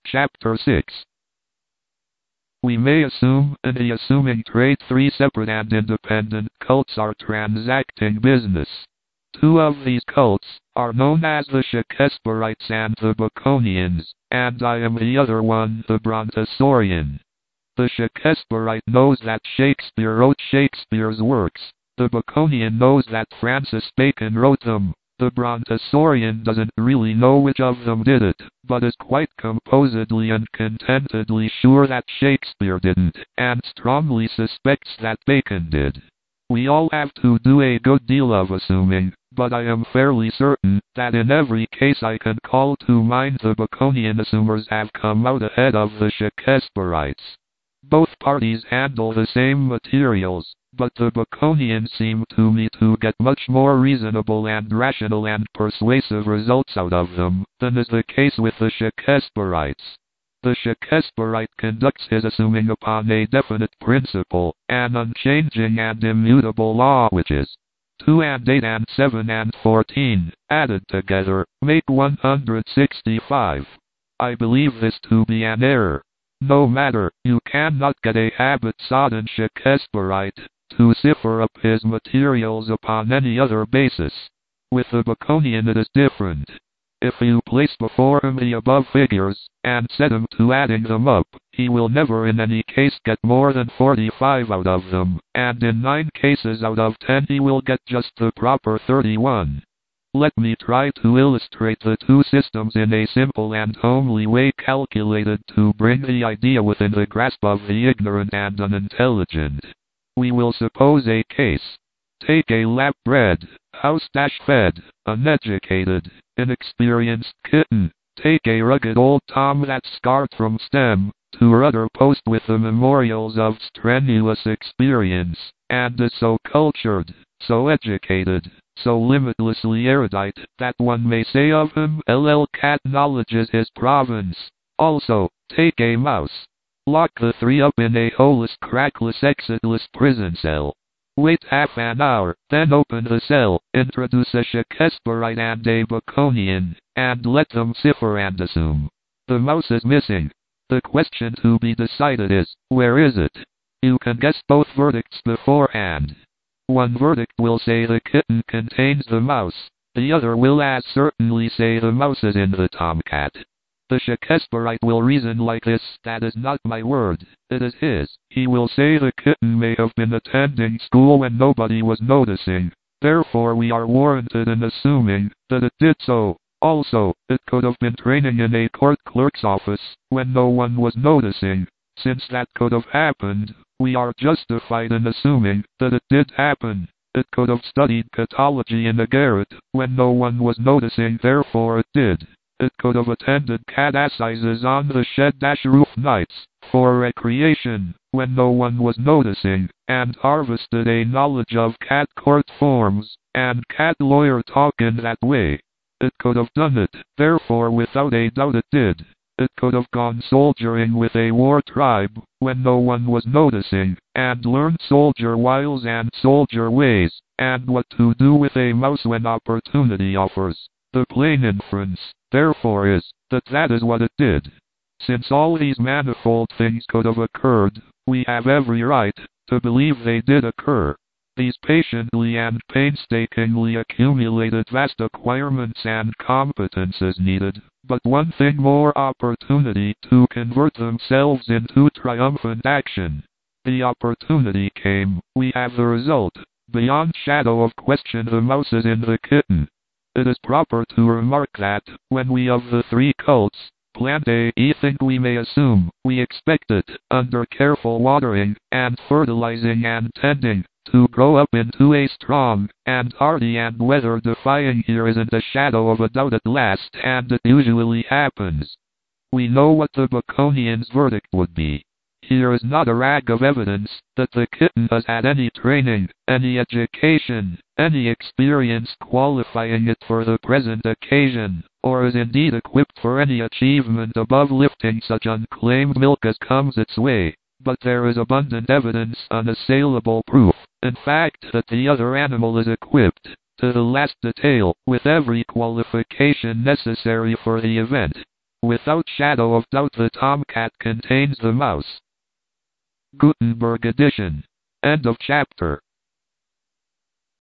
Chapter 6. We may assume, in the assuming trait, three separate and independent cults are transacting business. Two of these cults are known as the Shakespearites and the Baconians, and I am the other one, the Brontosaurian. The Shakespearite knows that Shakespeare wrote Shakespeare's works. The Baconian knows that Francis Bacon wrote them. The Brontosaurian doesn't really know which of them did it, but is quite composedly and contentedly sure that Shakespeare didn't, and strongly suspects that Bacon did. We all have to do a good deal of assuming, but I am fairly certain that in every case I can call to mind the Baconian assumers have come out ahead of the Shakespearites. Both parties handle the same materials, but the Baconians seem to me to get much more reasonable and rational and persuasive results out of them than is the case with the Shakespearites. The Shakespearite conducts his assuming upon a definite principle, an unchanging and immutable law, which is 2 and 8 and 7 and 14, added together, make 165. I believe this to be an error. No matter, you cannot get a habit-sodden Shakespearite to cipher up his materials upon any other basis. With the Baconian it is different. If you place before him the above figures, and set him to adding them up, he will never in any case get more than 45 out of them, and in 9 cases out of 10 he will get just the proper 31. Let me try to illustrate the two systems in a simple and homely way calculated to bring the idea within the grasp of the ignorant and unintelligent. We will suppose a case. Take a lap-bred, house-fed, uneducated, inexperienced kitten. Take a rugged old Tom that's scarred from stem to rudder post with the memorials of strenuous experience, and is so cultured, so educated, so limitlessly erudite that one may say of him, Cat knowledge is his province. Also, take a mouse. Lock the three up in a holeless, crackless, exitless prison cell. Wait half an hour, then open the cell, introduce a Shakespearite and a Baconian, and let them cipher and assume. The mouse is missing. The question to be decided is, where is it? You can guess both verdicts beforehand. One verdict will say the kitten contains the mouse. The other will as certainly say the mouse is in the tomcat. The Shakespearite will reason like this: that is not my word, it is his. He will say the kitten may have been attending school when nobody was noticing. Therefore we are warranted in assuming that it did so. Also, it could have been training in a court clerk's office when no one was noticing. Since that could have happened, we are justified in assuming that it did happen. It could have studied catology in a garret when no one was noticing, therefore it did. It could have attended cat assizes on the shed-roof nights for recreation when no one was noticing, and harvested a knowledge of cat court forms and cat lawyer talk in that way. It could have done it, therefore without a doubt it did. It could have gone soldiering with a war tribe when no one was noticing, and learned soldier wiles and soldier ways, and what to do with a mouse when opportunity offers. The plain inference, therefore, is that that is what it did. Since all these manifold things could have occurred, we have every right to believe they did occur. These patiently and painstakingly accumulated vast acquirements and competences needed but one thing more: opportunity to convert themselves into triumphant action. The opportunity came. We have the result. Beyond shadow of question, the mouse is in the kitten. It is proper to remark that, when we of the three cults plant a think we may assume, we expect it, under careful watering, and fertilizing and tending, to grow up into a strong, and hardy and weather-defying. Here isn't a shadow of a doubt at last, and it usually happens. We know what the Baconian's verdict would be. Here is not a rag of evidence that the kitten has had any training, any education, any experience qualifying it for the present occasion, or is indeed equipped for any achievement above lifting such unclaimed milk as comes its way. But there is abundant evidence, unassailable proof, in fact, that the other animal is equipped, to the last detail, with every qualification necessary for the event. Without shadow of doubt the tomcat contains the mouse. Gutenberg edition. End of chapter.